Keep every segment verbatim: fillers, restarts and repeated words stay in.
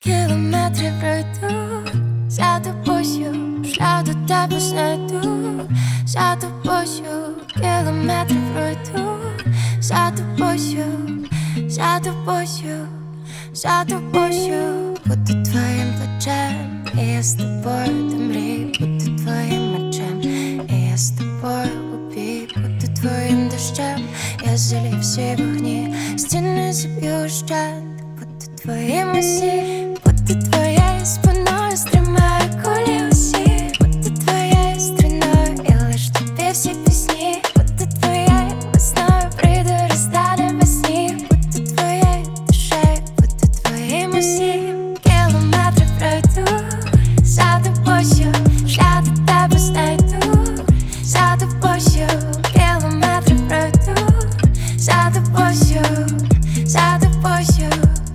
Кілометри пройду, за тобою, шлях до тебе знайду, за тобою, кілометри пройду, за тобою, за тобою, за тобою. Буду твоїм плечем, і я з тобою до мрій. Буду твоїм мечем, і я з тобою у бій. Буду твоїм дощем, я залью всі вогні, стіни заб'ю вщент. Буду твоїм усім. Буду твоєю спиною, стримаю кулі усі. Буду твоєю струною, і лиш тобі всі пісні. Буду твоєю весною, прийду, розтане без снів. Буду твоєю душею, буду твоїм усім. Кілометри пройду, за тобою, шлях до тебе знайду, за тобою, кілометри пройду, за тобою, за тобою,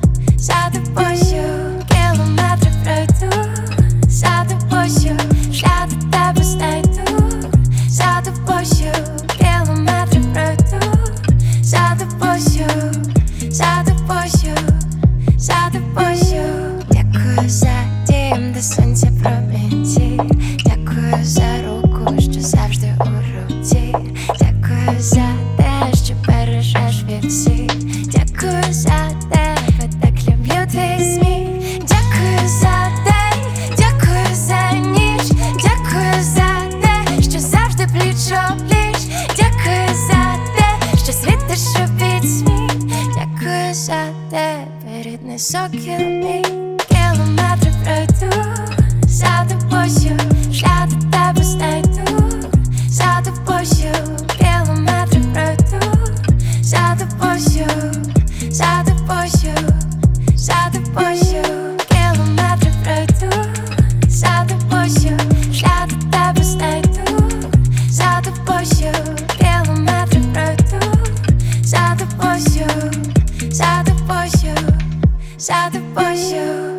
за тобою. Кілометри пройду, за тобою, шлях до тебе знайду, за тобою, кілометри пройду, за тобою, за тобою, за тобою. Дякую за дім, де сонця промінці. Дякую за руку, що завжди у руці. Дякую за те, що бережеш від всіх. Дякую за тебе, так люблю твій сміх. Дякую за день, дякую за ніч. Дякую за те, що завжди пліч-о-пліч. Дякую за те, що світиш у пітьмі. Дякую за тебе, рідний сокіл мій. Кілометри пройду, за тобою, шлях до тебе знайду, за тобою, кілометри пройду, за тобою, за тобою, за тобою. Кілометри пройду, за тобою, шлях до тебе знайду, за тобою, кілометри пройду, за тобою, за тобою, за тобою.